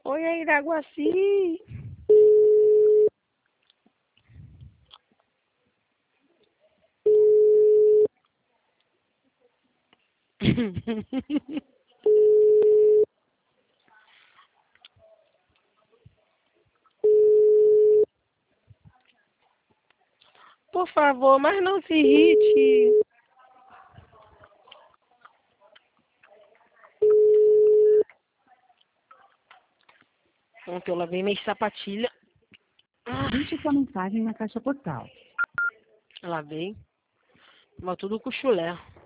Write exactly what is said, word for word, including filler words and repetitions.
Oi, aí, Iraguaci. Por favor, mas não se irrite. Ontem eu lavei minhas sapatilhas. Deixe sua mensagem na caixa postal. Lavei. Mas tudo com chulé.